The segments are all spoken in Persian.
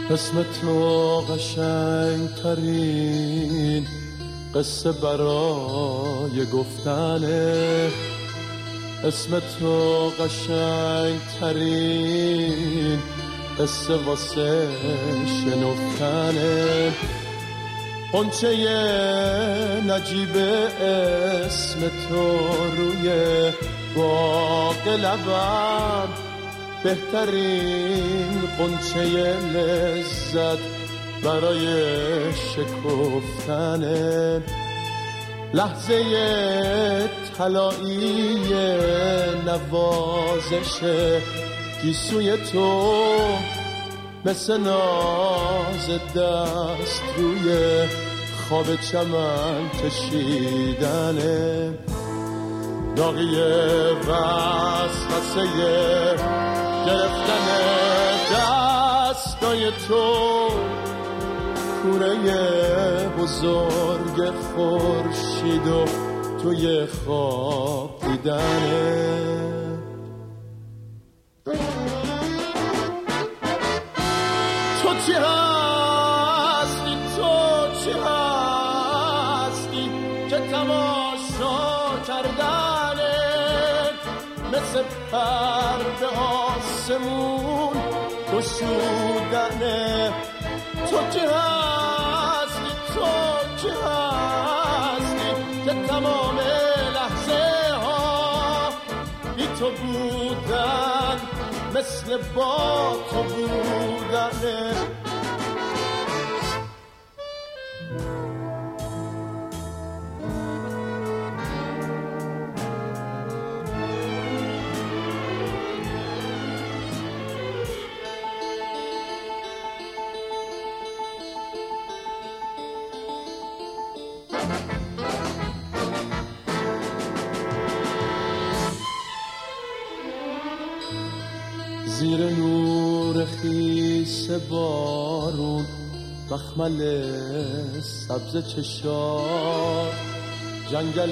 اسم تو قشنگ ترین قصه برای گفتنه، اسم تو قشنگ ترین قصه واسه شنفتنه. قنچه نجیب اسم تو روی باغ لبم، بهترین قنچه لذت برای شکفتنه. لحظه طلایی نوازش گیسوی تو، مثل ناز دست روی خواب چمن کشیدنه. داغی وسوسه گرفتن دستای تو، کوره بزرگ خورشید و توی خواب دیدنه. تو چی هستی، تو چی هستی که تماشا کردنه، مثل پرده آسمون گشودنه. تو چی هستی، تو چی هستی که تمام لحظه ها بی تو بودن، مثل با تو بودنه. زیر نور خیس بارون، مخمل سبز چشار، جنگل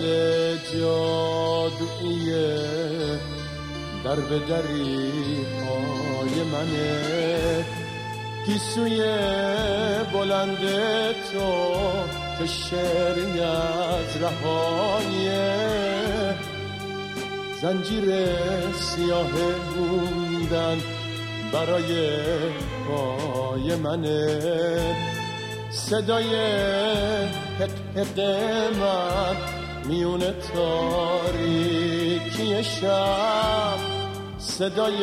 جادویی در به دری های منه. گیسوی بلند تو که شعری از رهاییه، زنجیر سیاه موندن برای پای منه. صدای حق حق من میون تاریکی شب، صدای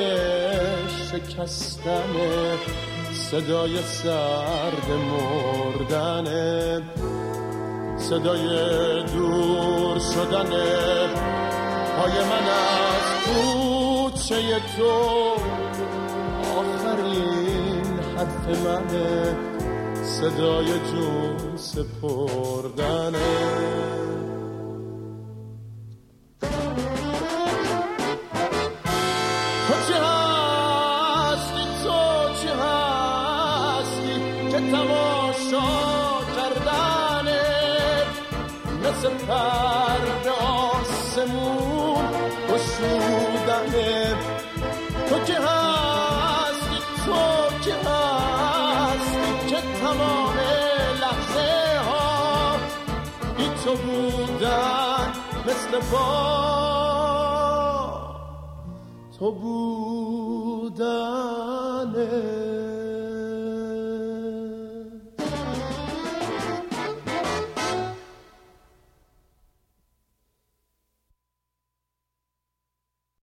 شکستنه، صدای سرد مردنه، صدای دور شدنه پای من از کوچه تو. آخرین حرف منه، صدای جون سپردنه. تو چی هستی، تو چی هستی که تماشا کردنه، مثل پرده آسمون گشودنه. تو که هستی، تو که هستی که تمام لحظه ها بی تو بودن، مثل با تو بودنه.